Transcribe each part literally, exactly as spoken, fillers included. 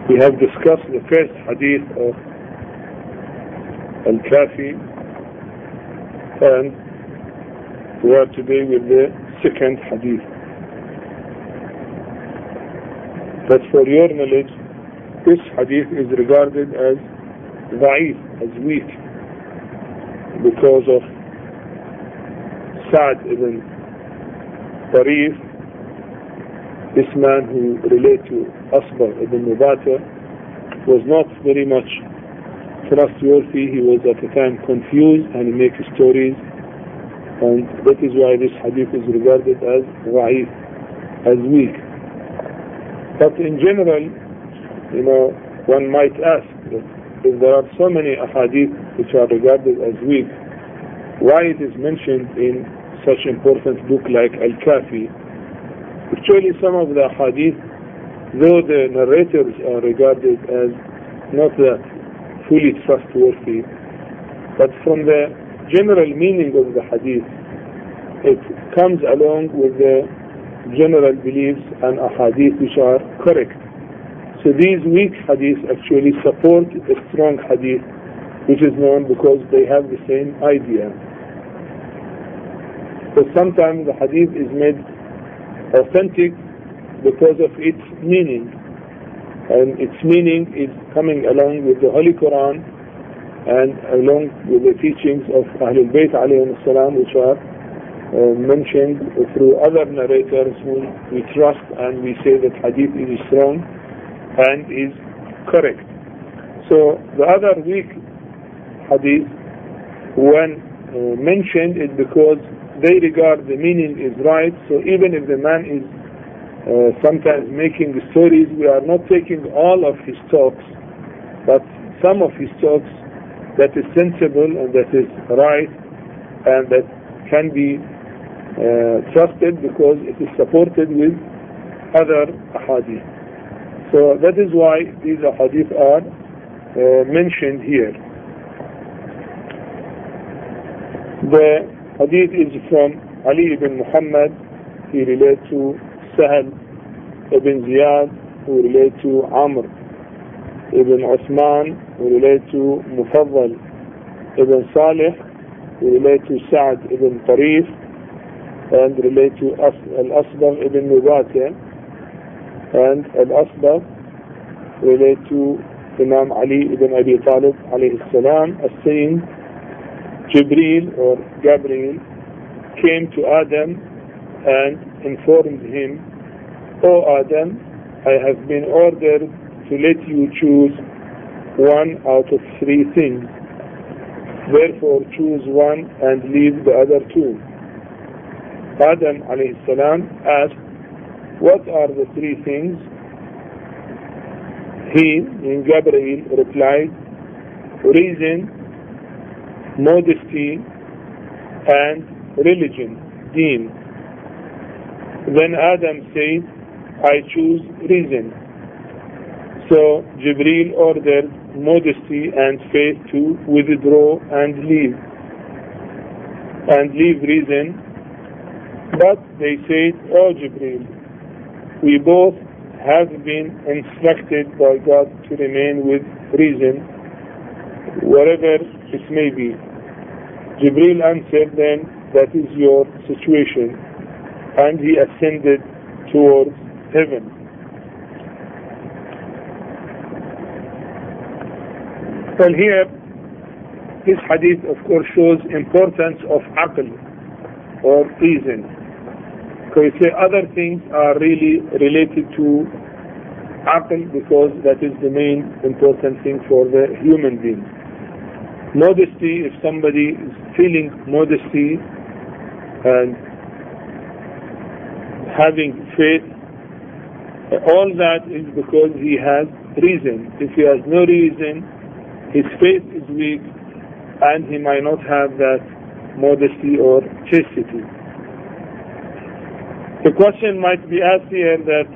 We have discussed the first hadith of Al-Kafi, and we are today with the second hadith. But for your knowledge, this hadith is regarded as da'if, as weak, because of Sa'd ibn Tarif, this man who related to Asbagh ibn Mubata, was not very much trustworthy. He was at the time confused and he makes stories, and that is why this hadith is regarded as da'if, as weak. But in general, you know, one might ask that if there are so many ahadith which are regarded as weak, why it is mentioned in such important book like Al-Kafi? Actually, some of the hadith, though the narrators are regarded as not that fully trustworthy, but from the general meaning of the hadith, it comes along with the general beliefs and ahadith which are correct. So these weak hadiths actually support a strong hadith, which is known because they have the same idea. But sometimes the hadith is made authentic because of its meaning, and its meaning is coming along with the Holy Quran and along with the teachings of Ahlul Bayt alayhim as-salam, which are uh, mentioned through other narrators whom we trust, and we say that hadith is strong and is correct. So the other weak hadith, when uh, mentioned, is because they regard the meaning is right. So even if the man is uh, sometimes making the stories, we are not taking all of his talks, but some of his talks that is sensible and that is right and that can be uh, trusted because it is supported with other ahadith. So that is why these ahadith are uh, mentioned here. The hadith is from Ali ibn Muhammad. He relates to Sahal ibn Ziyad, who relates to Amr ibn Uthman, who relates to Mufaddal ibn Salih, who relates to Sa'd ibn Tarif, and relates to Al-Asbagh ibn Mubata, and Al-Asbagh relates to Imam Ali ibn Abi Talib alayhi salam, as saying Jibreel or Gabriel came to Adam and informed him, O Adam, I have been ordered to let you choose one out of three things. Therefore choose one and leave the other two. Adam alayhi salam asked, what are the three things? He, in Gabriel, replied, reason, modesty, and religion, deen. Then Adam said, I choose reason. So Jibreel ordered modesty and faith to withdraw and leave, and leave reason. But they said, Oh Jibreel, we both have been instructed by God to remain with reason, whatever it may be. Jibreel answered them, that is your situation, and he ascended towards heaven. Well, here, this hadith of course shows importance of aql, or reason. So you say other things are really related to aql because that is the main important thing for the human being. Modesty, if somebody is feeling modesty and having faith, all that is because he has reason. If he has no reason, his faith is weak and he might not have that modesty or chastity. The question might be asked here that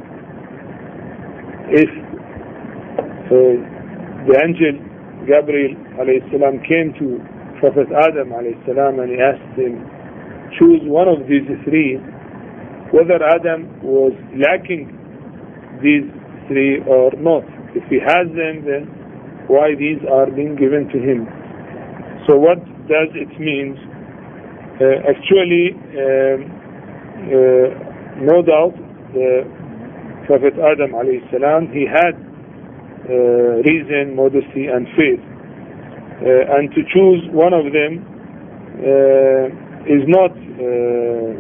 if uh, the angel Gabriel alayhi salam came to Prophet Adam alayhi salam and he asked him, choose one of these three, whether Adam was lacking these three or not. If he has them, then why these are being given to him? So what does it mean? Uh, actually, um, uh, no doubt, the Prophet Adam alayhi salam, he had uh, reason, modesty, and faith. Uh, and to choose one of them uh, is not uh,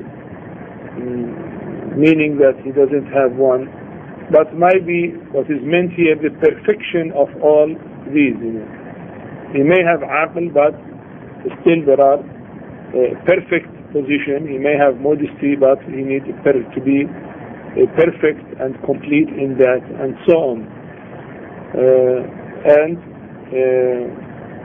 meaning that he doesn't have one, but might be what is meant here, the perfection of all these. You know. He may have aql, but still there are uh, perfect position. He may have modesty, but he needs to be uh, perfect and complete in that, and so on. Uh, and uh,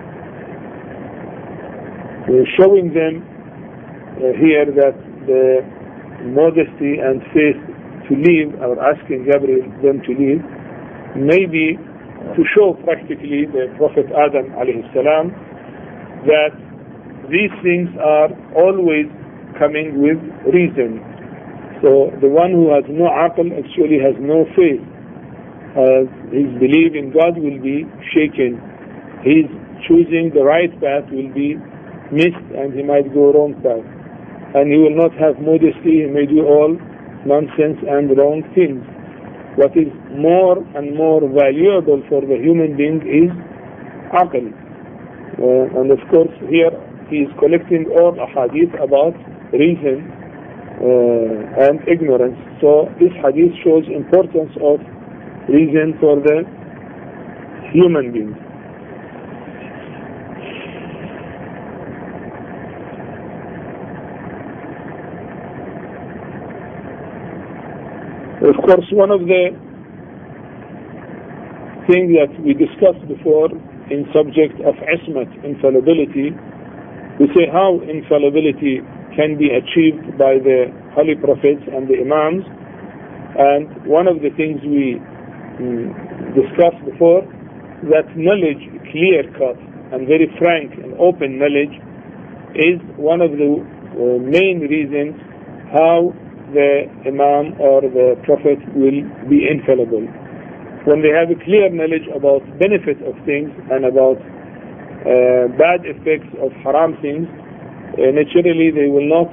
showing them uh, here that the modesty and faith to leave, or asking Gabriel them to leave, maybe to show practically the Prophet Adam alayhi salam that these things are always coming with reason. So the one who has no aql actually has no faith. Uh, his belief in God will be shaken. His choosing the right path will be missed, and he might go wrong path. And he will not have modesty. He may do all nonsense and wrong things. What is more and more valuable for the human being is aql. Uh, and of course here he is collecting all hadith about reason uh, and ignorance. So this hadith shows importance of reason for the human being. Of course, one of the things that we discussed before in subject of ismat, infallibility, we say how infallibility can be achieved by the holy prophets and the imams. And one of the things we um, discussed before, that knowledge, clear-cut and very frank and open knowledge, is one of the uh, main reasons how the Imam or the Prophet will be infallible. When they have a clear knowledge about benefit of things and about uh, bad effects of haram things, uh, naturally they will not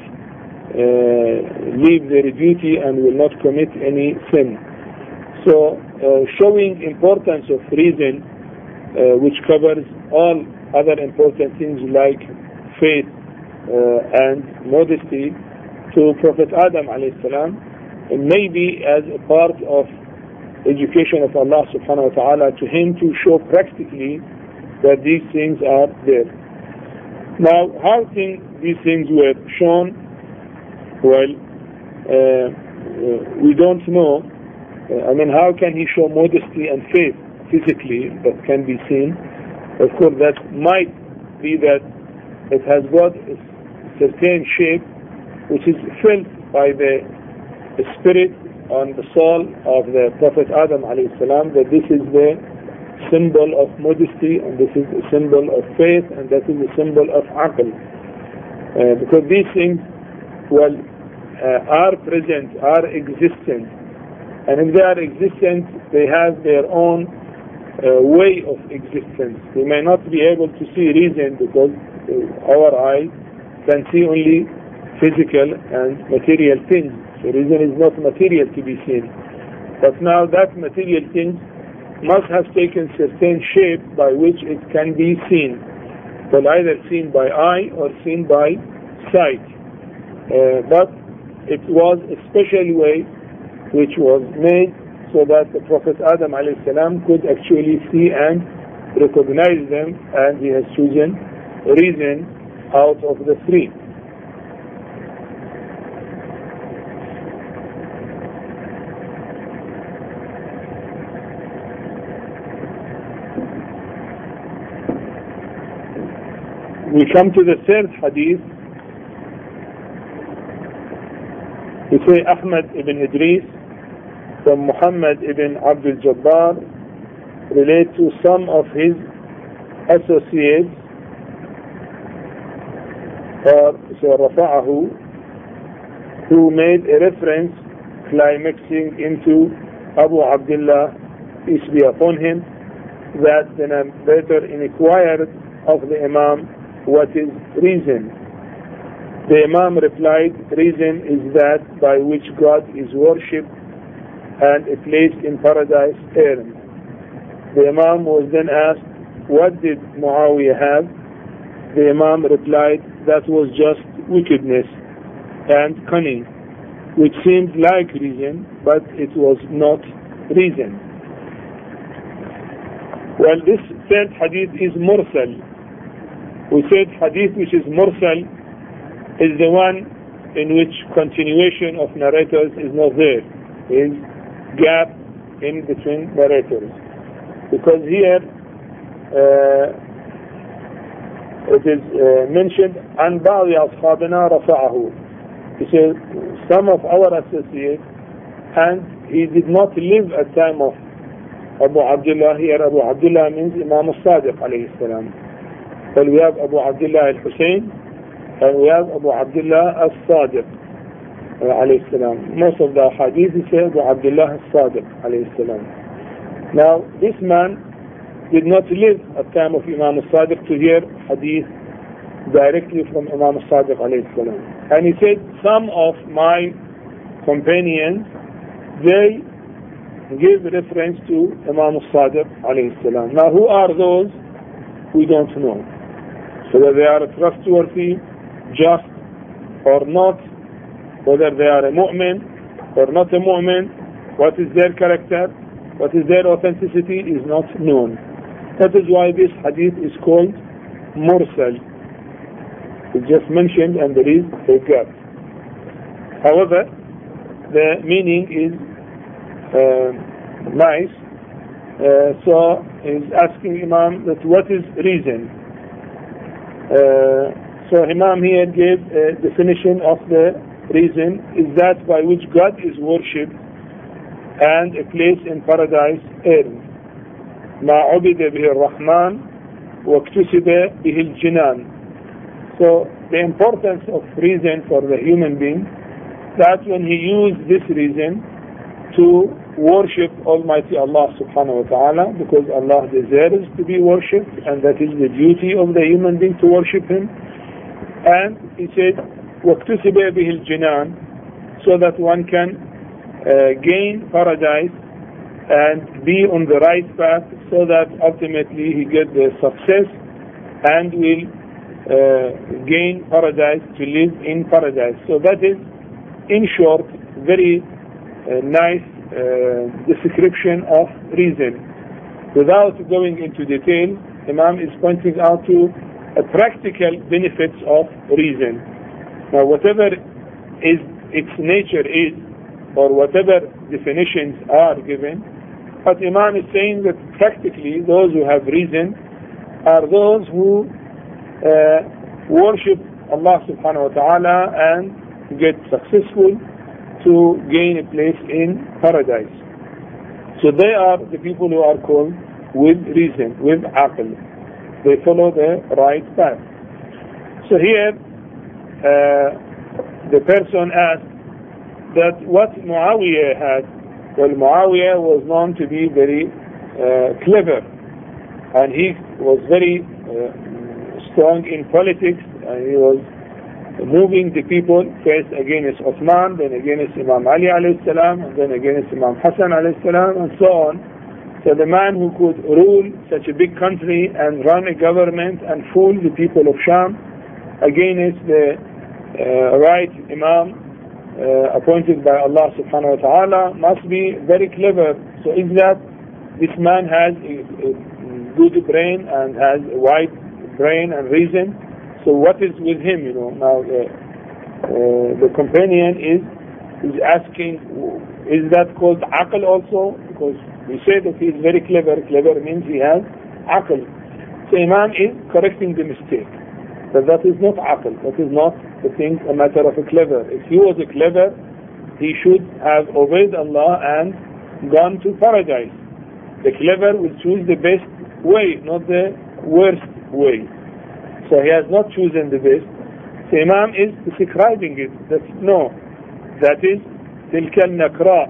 uh, leave their duty and will not commit any sin. So uh, showing importance of reason, uh, which covers all other important things like faith uh, and modesty, to Prophet Adam alayhi salam, maybe as a part of education of Allah subhanahu wa ta'ala to him, to show practically that these things are there. Now, how thing, these things were shown? Well, uh, uh, we don't know. Uh, I mean, how can he show modesty and faith physically that can be seen? Of course, that might be that it has got a certain shape which is felt by the, the spirit on the soul of the Prophet Adam alayhi salam, that this is the symbol of modesty, and this is a symbol of faith, and that is a symbol of aql. Uh, because these things, well, uh, are present, are existent, and if they are existent, they have their own uh, way of existence. We may not be able to see reason because uh, our eye can see only physical and material things. So reason is not material to be seen. But now that material thing must have taken certain shape by which it can be seen. Well, either seen by eye or seen by sight. Uh, but it was a special way which was made so that the Prophet Adam alayhi salam could actually see and recognize them, and he has chosen reason out of the three. We come to the third hadith. We say Ahmad ibn Idris from Muhammad ibn Abdul Jabbar relate to some of his associates, or so Rafa'ahu, who made a reference climaxing into Abu Abdullah, peace be upon him, that the narrator inquired of the Imam, what is reason? The Imam replied, reason is that by which God is worshipped and a place in paradise earned. The Imam was then asked, what did Muawiyah have? The Imam replied, that was just wickedness and cunning, which seemed like reason, but it was not reason. Well, this third hadith is mursal. We said hadith which is mursal is the one in which continuation of narrators is not there. There is gap in between narrators. Because here uh, it is uh, mentioned عن بعض أصحابنا رفعه. He says some of our associates, and he did not live at time of Abu Abdullah. Here Abu Abdullah means Imam al-Sadiq alayhi salam. Well, we have Abu Abdullah al-Hussein and we have Abu Abdullah al-Sadiq alayhi salam. Most of the hadith say Abu Abdullah al-Sadiq alayhi salam. Now this man did not live at time of Imam al-Sadiq to hear hadith directly from Imam al-Sadiq alayhi salam. And he said, some of my companions, they give reference to Imam al-Sadiq alayhi salam. Now who are those? We don't know. Whether they are trustworthy, just or not, whether they are a mu'min or not a mu'min, what is their character, what is their authenticity is not known. That is why this hadith is called mursal. It's just mentioned and there is a gap. However, the meaning is uh, nice. Uh, so he's asking Imam that what is reason? Uh, so Imam here gave a definition of the reason is that by which God is worshipped and a place in paradise earned. ما عبد به الرحمن واكتسب به الجنان. So the importance of reason for the human being, that when he used this reason to worship Almighty Allah subhanahu wa ta'ala, because Allah deserves to be worshipped and that is the duty of the human being to worship him. And he said واكتسب به الجنان, so that one can uh, gain paradise and be on the right path, so that ultimately he get the success and will uh, gain paradise, to live in paradise. So that is, in short, very uh, nice uh, description of reason. Without going into detail, Imam is pointing out to a practical benefits of reason. Now, whatever is its nature is, or whatever definitions are given, but Imam is saying that practically those who have reason are those who uh, worship Allah subhanahu wa ta'ala and get successful to gain a place in paradise. So they are the people who are called with reason, with aql. They follow the right path. So here uh, the person asked that what Muawiyah had. Well, Muawiyah was known to be very uh, clever, and he was very uh, strong in politics, and he was moving the people first against Uthman, then against Imam Ali alayhi salam, and then against Imam Hassan alayhi salam, and so on. So the man who could rule such a big country and run a government and fool the people of Sham against the uh, right Imam Uh, appointed by Allah subhanahu wa ta'ala must be very clever. So is that this man has a, a good brain and has a wide brain and reason? So what is with him, you know? Now uh, uh, the companion is is asking, is that called aql also? Because we say that he is very clever. Clever means he has aql. So Imam is correcting the mistake. But that is not aql. That is not the thing, a matter of a clever. If he was a clever, he should have obeyed Allah and gone to paradise. The clever will choose the best way, not the worst way. So he has not chosen the best. So Imam is describing it. That no, that is تلك النكراء.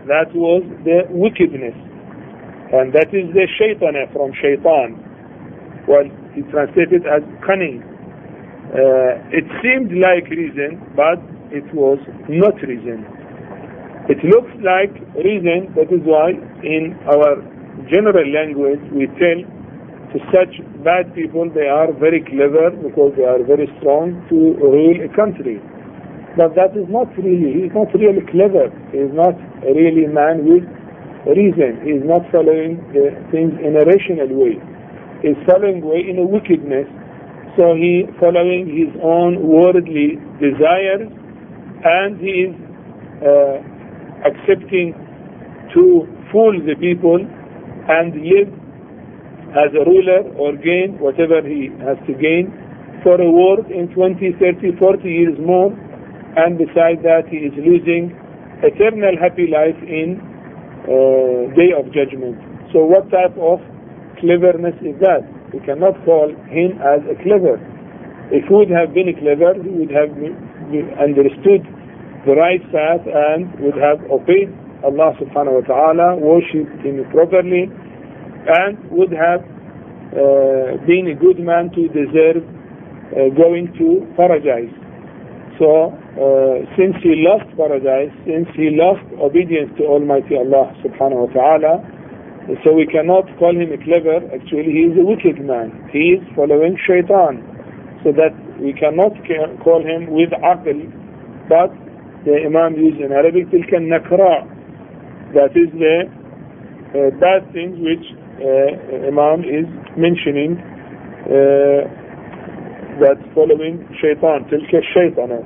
that was the wickedness. And that is the shaytana from shaitan. Well, he translated as cunning. Uh, it seemed like reason, but it was not reason. It looks like reason. That is why in our general language we tell to such bad people they are very clever because they are very strong to rule a country. But that is not really, he is not really clever. He is not really a man with reason. He is not following the things in a rational way. He is following way in a wickedness. So he is following his own worldly desires, and he is uh, accepting to fool the people and live as a ruler or gain whatever he has to gain for a world in twenty, thirty, forty years more, and besides that he is losing eternal happy life in uh, day of judgment. So what type of cleverness is that? We cannot call him as a clever. If he would have been clever, he would have understood the right path and would have obeyed Allah subhanahu wa ta'ala, worshipped him properly, and would have uh, been a good man to deserve uh, going to paradise. So uh, since he lost paradise, since he lost obedience to Almighty Allah subhanahu wa ta'ala, so we cannot call him a clever. Actually he is a wicked man. He is following shaitan. So that we cannot call him with aql, but the Imam used in Arabic tilka nakra. That is the uh, bad things which uh, Imam is mentioning, uh, that following shaitan, tilka shaitana.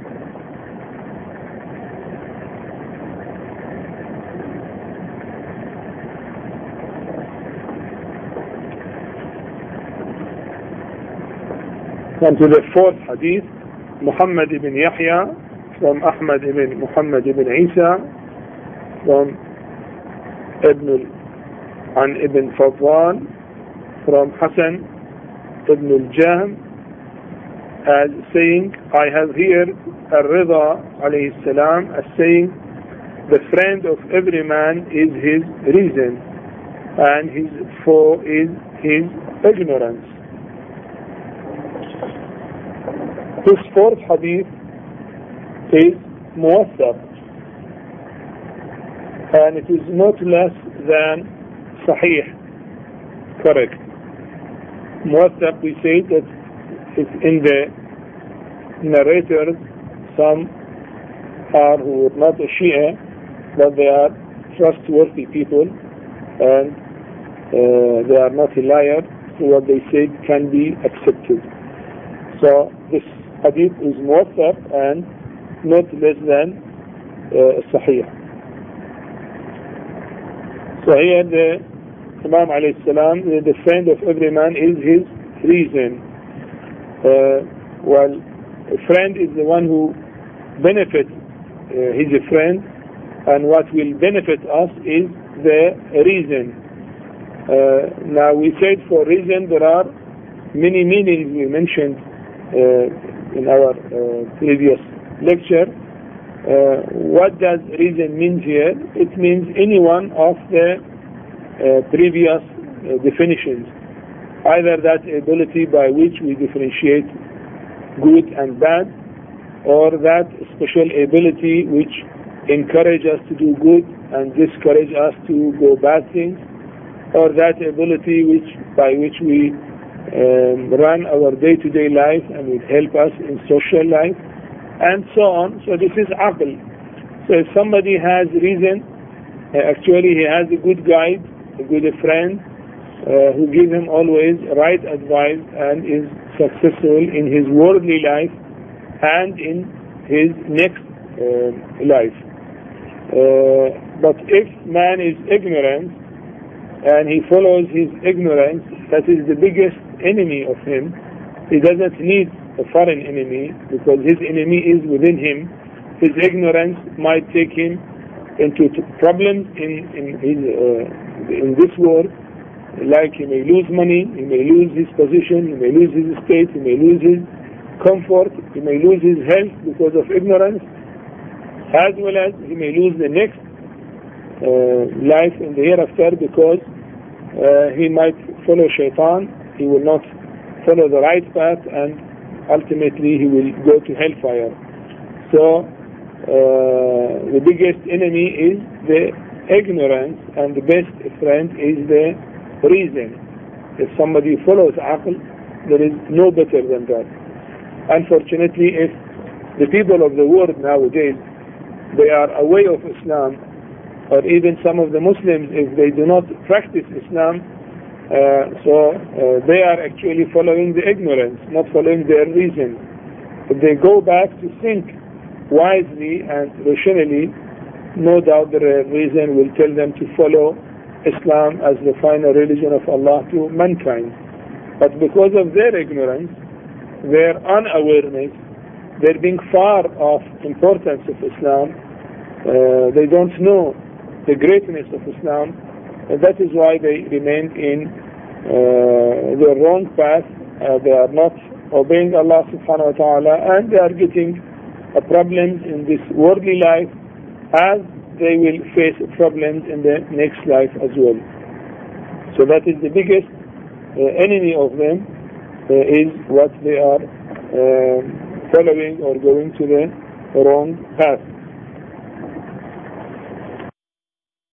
And to the fourth hadith, Muhammad ibn Yahya from Ahmad ibn Muhammad ibn Isa from Ibn an Ibn Fadwan from Hassan ibn al-Jahm as saying, I have here Ar-Rida alayhi salam as saying, the friend of every man is his reason and his foe is his ignorance. This fourth hadith is muwaththaq, and it is not less than sahih, correct. Muwaththaq, we say that it's in the narrators, some are who are not a Shia, but they are trustworthy people, and uh, they are not a liar, so what they say can be accepted. So this hadith is muwaththaq and not less than uh, sahih. So here the Imam alayhi salam, the friend of every man is his reason. Uh, well, a friend is the one who benefits, uh, he's a friend, and what will benefit us is the reason. Uh, now we said for reason there are many meanings we mentioned uh, in our uh, previous lecture. Uh, what does reason mean here? It means any one of the uh, previous uh, definitions. Either that ability by which we differentiate good and bad, or that special ability which encourages us to do good and discourages us to go bad things, or that ability which by which we um, run our day-to-day life and will help us in social life, and so on. So this is aql. So if somebody has reason, uh, actually he has a good guide, a good friend, Uh, who gives him always right advice and is successful in his worldly life and in his next uh, life. Uh, but if man is ignorant and he follows his ignorance, that is the biggest enemy of him. He doesn't need a foreign enemy because his enemy is within him. His ignorance might take him into problems in, in, his, uh, in this world. Like he may lose money, he may lose his position, he may lose his estate, he may lose his comfort, he may lose his health because of ignorance, as well as he may lose the next life in the hereafter, because uh, he might follow shaitan, he will not follow the right path, and ultimately he will go to hellfire. So uh, the biggest enemy is the ignorance, and the best friend is the reason. If somebody follows aql, there is no better than that. Unfortunately, if the people of the world nowadays, they are away of Islam, or even some of the Muslims, if they do not practice Islam, uh, so uh, they are actually following the ignorance, not following their reason. If they go back to think wisely and rationally, no doubt their reason will tell them to follow Islam as the final religion of Allah to mankind. But because of their ignorance, their unawareness, their being far of importance of Islam, uh, they don't know the greatness of Islam, and that is why they remain in uh, the wrong path. Uh, they are not obeying Allah subhanahu wa ta'ala, and they are getting uh, problems in this worldly life, as they will face problems in the next life as well. So that is the biggest uh, enemy of them, uh, is what they are uh, following or going to the wrong path.